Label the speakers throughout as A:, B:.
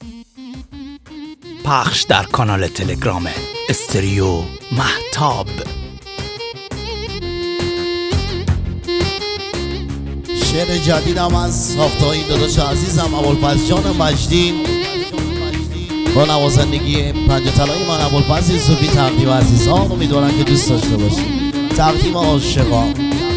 A: پخش در کانال تلگرام استریو مهتاب.
B: شعر جدیدم از ساختای داداش عزیزم ابوالفضل جان مجدی با نوازندگی پنجه طلای من ابوالفضل یوسفی. تقدیم عزیزان، امیدوارم که دوست داشته باشید. تقدیم عاشقان.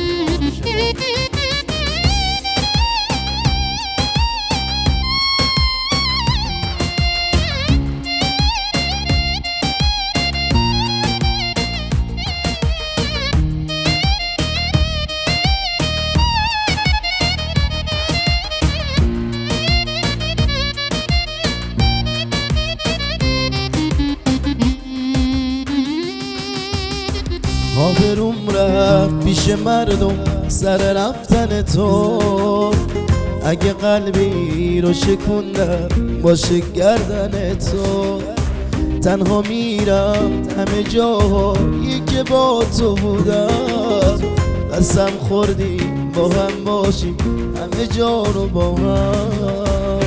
B: آبروم رفت پیش مردم سر رفتن تو، اگه قلبی رو شکوندم باشه گردن تو. تنها میرم همه جاهایی که با تو بودم، قسم خوردیم با هم باشیم همه جا رو با هم.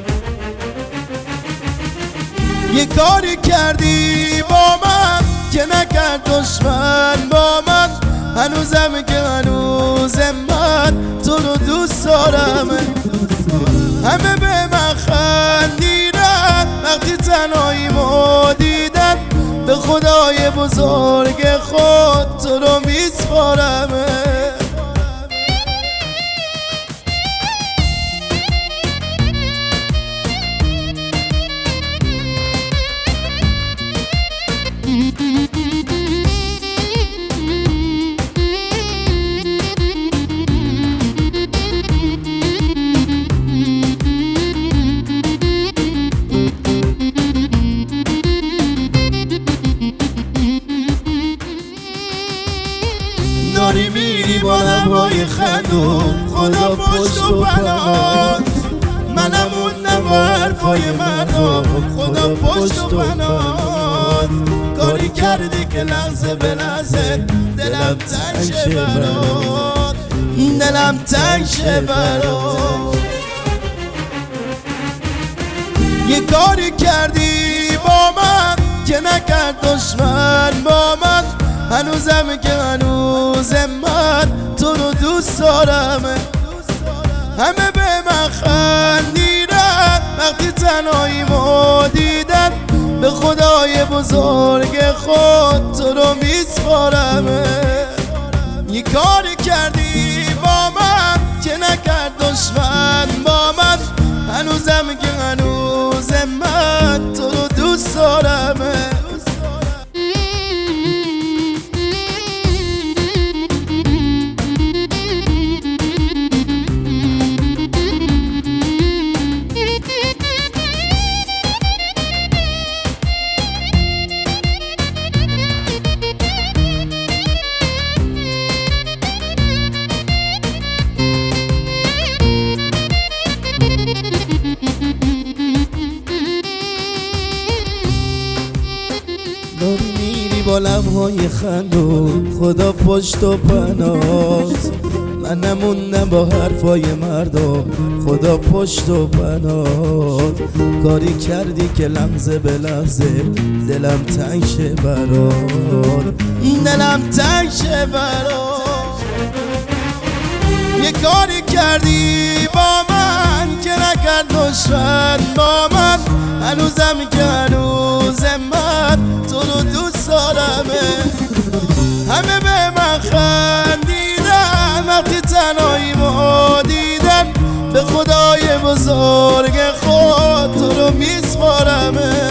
B: یه کاری کردی با من که نکرد دشمن با من، هنوزم که هنوزم من تو رو دوست دارم. همه به من خندیدن وقتی تنهاییمو دیدن، به خدای بزرگ خود تو رو میسپارم. داری میری با لبهای خندون، خدا پشت و پناهت. منم موندم با حرفای مردم، خدا پشت و پناهت. کاری کردی که لحظه به لحظه دلم تنگ شه برات، دلم تنگ شه برات. یه کاری کردی با من که نکرد دشمن با من، هنوزم که هنوزم من تو رو دوست دارم. همه به من خندیدن وقتی تنهاییمو دیدن، به خدای بزرگ خود تو رو میسپارم. یه کاری کردی با من که نکرد دشمن با من، هنوزم که هنوزم من تو رو دوست دارم. داری میری با لبهای خندون، خدا پشت و پناهت. من نموندم با حرفای مردم، خدا پشت و پناهت. کاری کردی که لحظه به لحظه دلم تنگ شه برات، دلم تنگ شه برات. یه کاری کردی با من که نکرد دشمن با من، هنوزم که هنوزم من تو رو دوست دارم. همه به من خندیدن وقتی تنهاییمو دیدن، به خدای بزرگ خود تو رو میسپارم.